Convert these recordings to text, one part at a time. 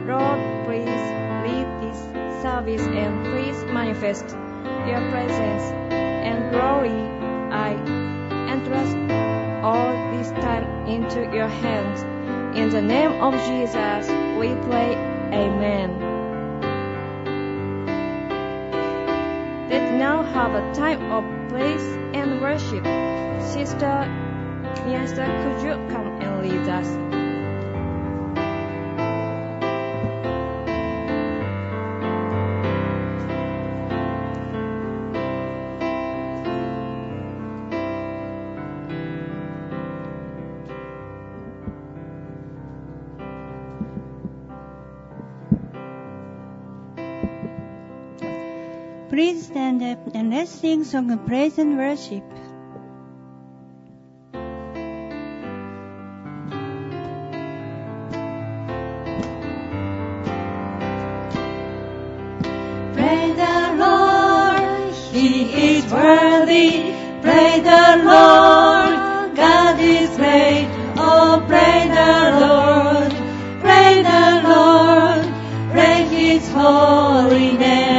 Lord, please lead this service and please manifest your presence and glory. I entrust all this time into your hands. In the name of Jesus, we pray. Amen. Let's now have a time of praise and worship. Sister Miyasa, could you come and lead us? Please stand up and let's sing song of praise and worship. Praise the Lord, He is worthy. Praise the Lord, God is great. Oh, praise the Lord, praise the Lord, praise His holy name.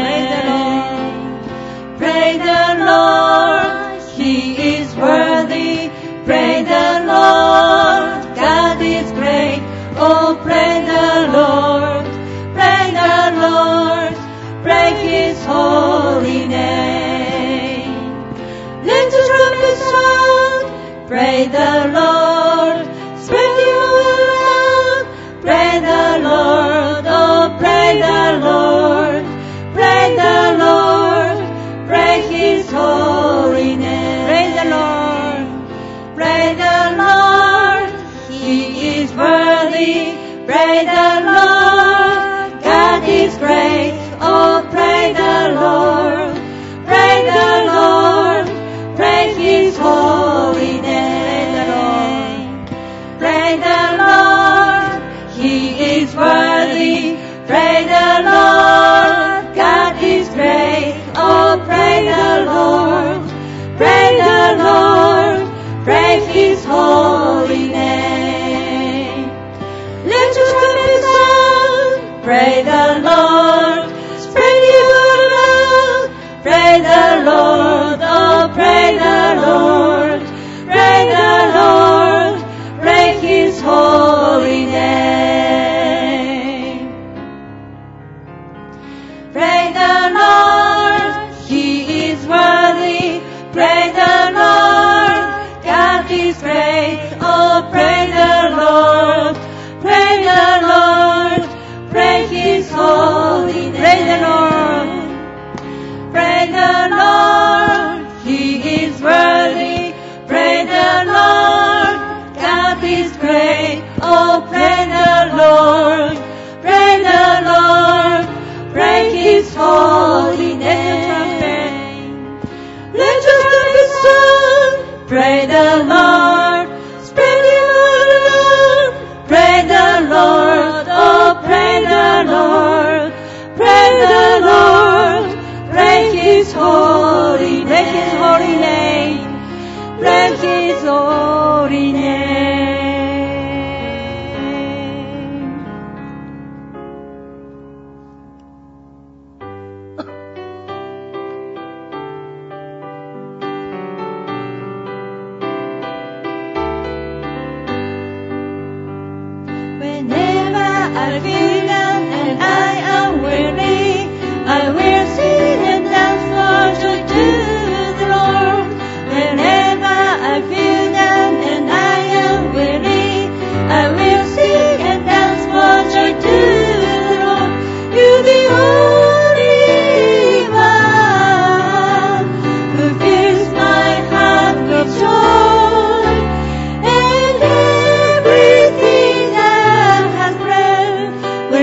Praise the Lord, He is worthy. Praise the Lord, God is great. Oh, praise the Lord, praise the Lord, praise His holy name. Let the trumpet sound, praise the Lord, spread the word out, praise the Lord, oh, praise the Lord, praise the Lord, praise His holy name. Praise the Lord, praise the Lord, He is worthy. Praise the Lord, God is great. Oh, praise the Lord, praise the Lord, praise His holy name. Praise the Lord, He is worthy. Praise the Lord, God is great. Oh, praise the Lord, praise the Lord, praise His holy name. Let your trumpet sound, praise the Lord, spread your word out, praise the Lord, oh, praise the Lord, praise the Lord, praise His holy name. Praise the Lord, He is worthy. Praise the Lord, God is great. Oh, praise the Lord, praise the Lord, praise His holy name. Praise the Lord, praise the Lord, He is worthy. Praise the Lord, God is great. Oh, praise the Lord, praise the Lord, praise His holy name. Let your trumpet sound, praise the Lord, spread your word out, praise the Lord, oh, praise the Lord, praise the Lord, praise His holy name, praise His holy name. Whenever I feel down and I am weary, I will sing and dance for joy to the Lord. Whenever I feel down and I am weary, I will sing and dance for joy to the Lord. You're the only one who fills my heart with joy, and everything that has breath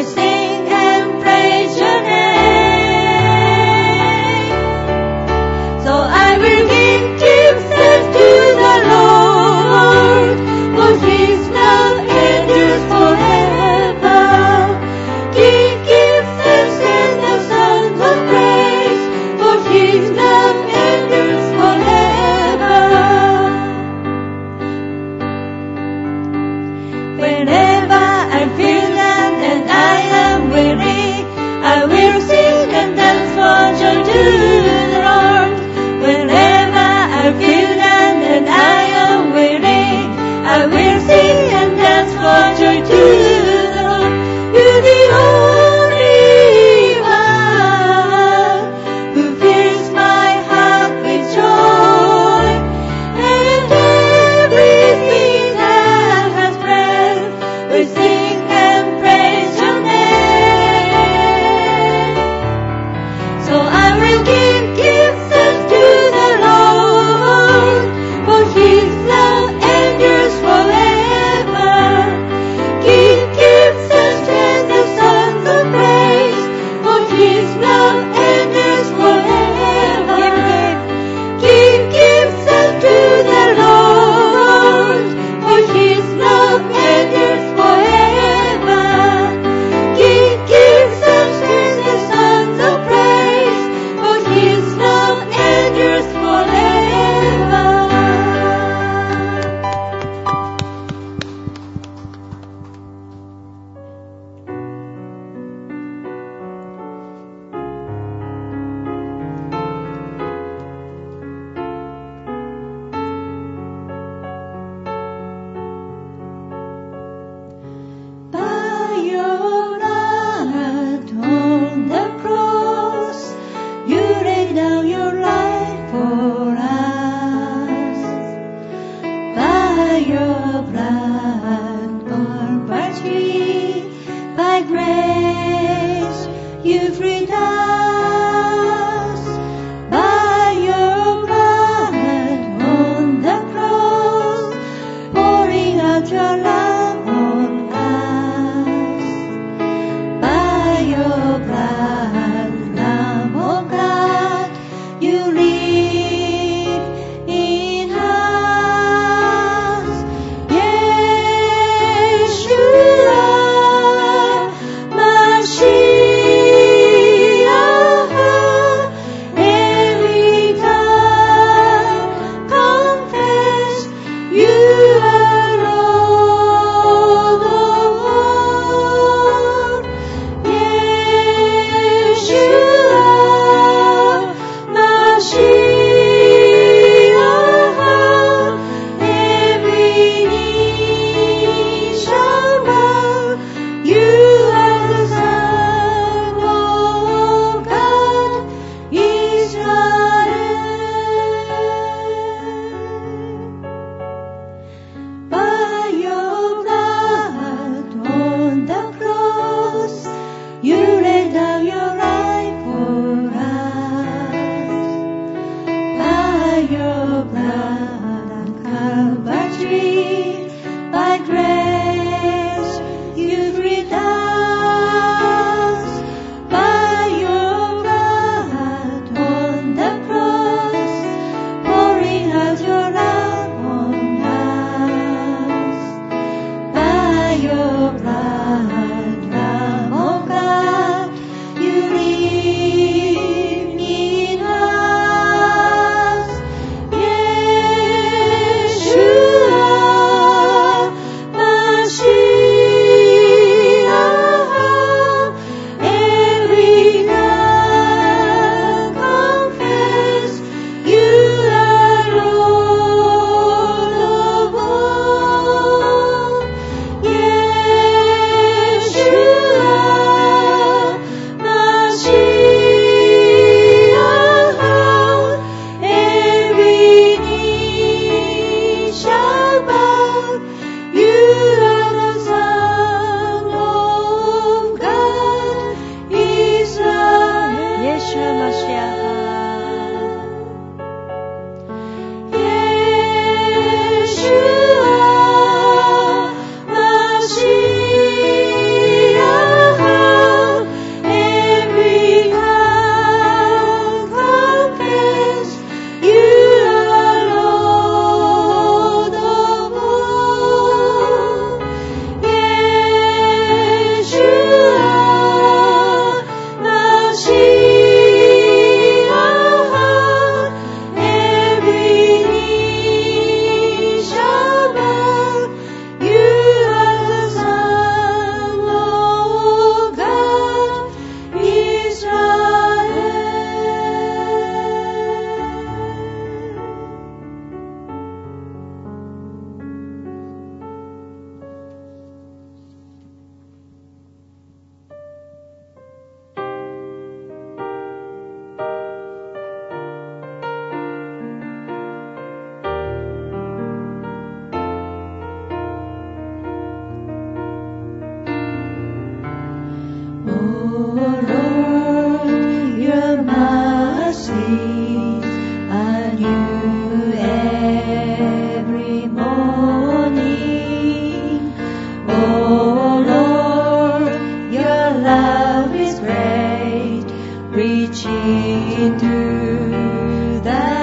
into the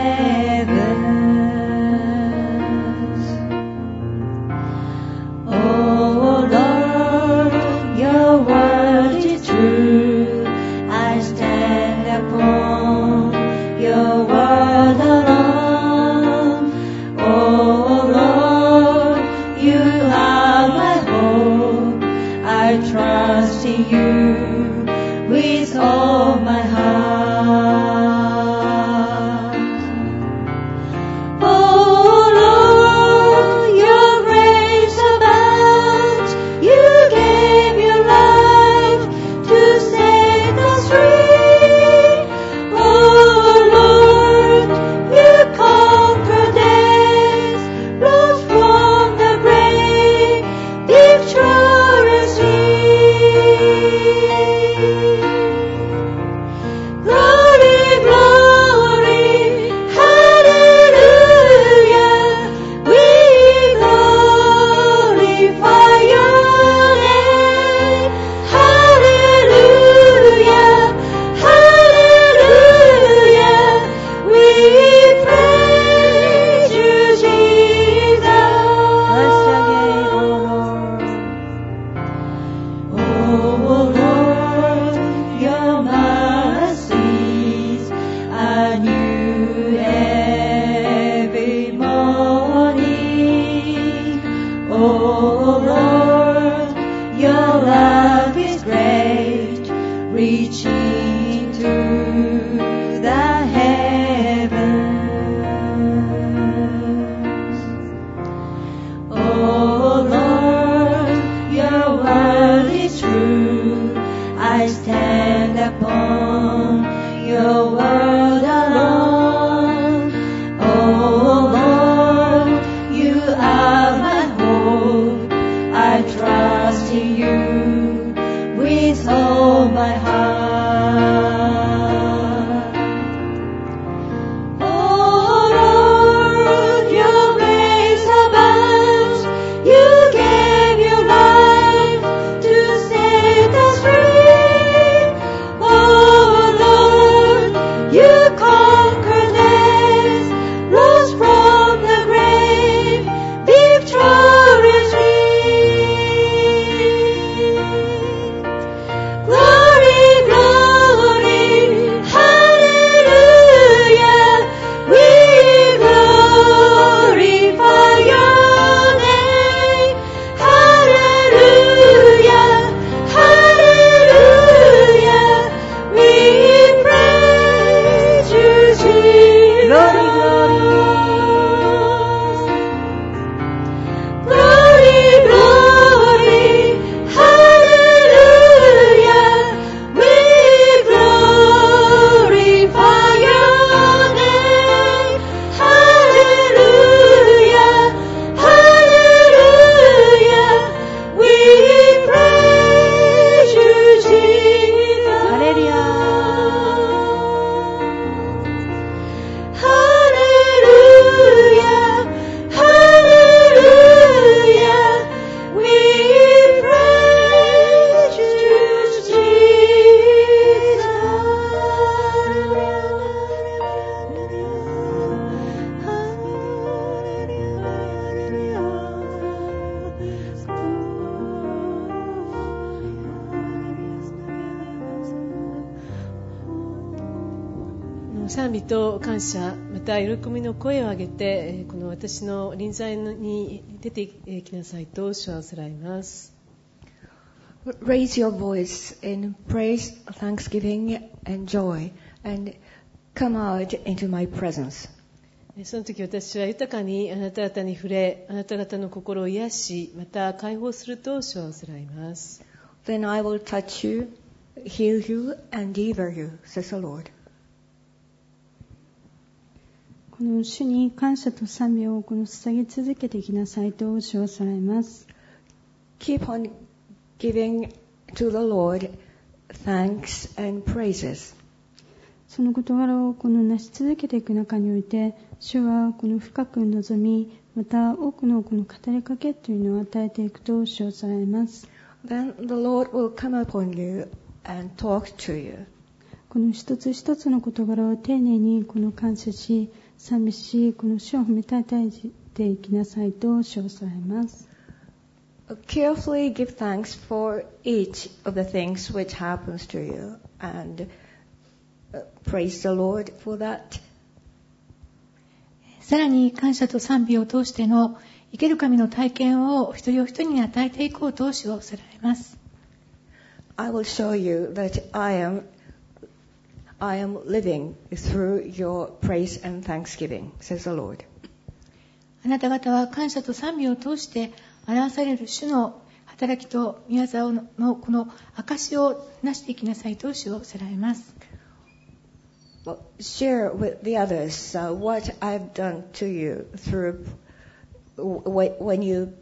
heavens. Oh Lord, your word is true. I stand upon your word alone. Oh Lord, you are my hope. I trust in you with all my heart. Oh Lord, your grace abounds. You gave your life to set us free. Oh Lord, you conquered death, rose from the grave, victoriously. Glory, glory, hallelujah. We glorify your name. Hallelujah, hallelujah. We praise you, Jesus. Once again, O Lord. Oh Lord, your mercies are new every morning. Oh Lord, your love is great, reaching to the heavens. Oh Lord, your word is true. I stand upon your word alone. Oh Lord, you are my hope. I trust in you with all my heart. Oh Lord, your grace abounds. You gave your life to set us free. Oh Lord, you conquered death, rose from the grave, victoriously. Glory, glory, hallelujah. We glorify your name. Hallelujah, hallelujah. We praise you, Jesus. Glory, glory. Glory, glory, hallelujah. We glorify your name. Hallelujah, hallelujah. We praise you, Jesus. Hallelujah. Hallelujah, hallelujah. We praise you, 賛美と感謝、また喜びの声を上げて、この私の臨在に出てきなさいと主はおさらいます。 Raise your voice in praise, thanksgiving, and joy, and come out into my presence. その時私は豊かにあなた方に触れ、あなた方の心を癒し、また解放すると主はおさらいます。 Then I will touch you, heal you, and deliver you, says the Lord. この主に感謝と賛美を捧げ続けていきなさいと主をさらいます。 Keep on giving to the Lord thanks and praises. その事柄を成し続けていく中において、主は深く望み、また多くの語りかけというのを与えていくと主をさらいます。 Then the Lord will come upon you and talk to you. この一つ一つの事柄を丁寧にこの感謝し、賛美し、この主を褒めたたえていきなさいと称されます。 Carefully give thanks for each of the things which happens to you and praise the Lord for that. さらに感謝と賛美を通しての生ける神の体験を一人お一人に与えていこうと主はおっしゃられます。 I will show you that I am living through your praise and thanksgiving, says the Lord. あなた方は感謝と賛美を通して表される主の働きと御業のこの証をなしていきなさいと主はおっしゃられます。 Well, share with the others what I've done to you through when you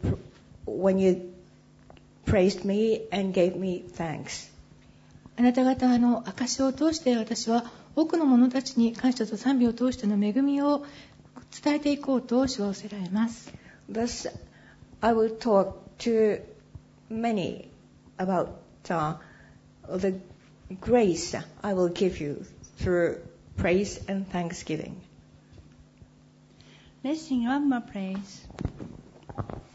praised me and gave me thanks. あなた方の証を通して私は多くの者たちに感謝と賛美を通しての恵みを伝えていこうと主はおっしゃられます。 Thus, I will talk to many about the grace I will give you through praise and thanksgiving. Let's sing one more praise.